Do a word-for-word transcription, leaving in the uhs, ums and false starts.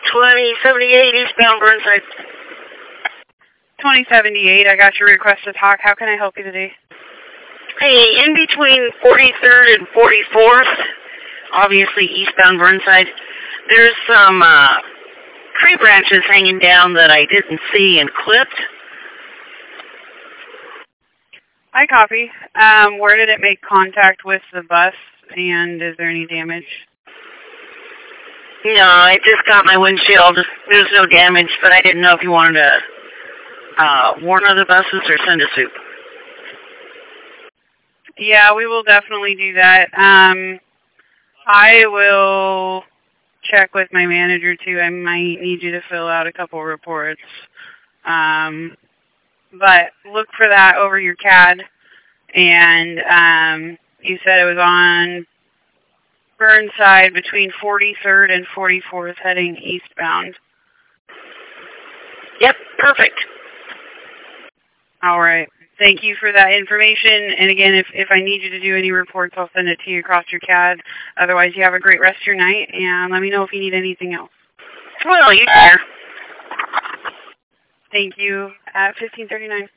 twenty seventy-eight eastbound Burnside. twenty seventy-eight, I got your request to talk. How can I help you today? Hey, in between forty-third and forty-fourth, obviously eastbound Burnside, there's some uh, tree branches hanging down that I didn't see and clipped. I copy. Um, where did it make contact with the bus, and is there any damage? No, I just got my windshield. There's no damage, but I didn't know if you wanted to uh, warn other buses or send a soup. Yeah, we will definitely do that. Um, I will check with my manager, too. I might need you to fill out a couple reports. Um, but look for that over your C A D. And um, you said it was on Burnside between forty-third and forty-fourth heading eastbound. Yep, perfect. All right. Thank you for that information. And again, if, if I need you to do any reports, I'll send it to you across your C A D. Otherwise, you have a great rest of your night, and let me know if you need anything else. Well, you there. Thank you. At fifteen thirty-nine.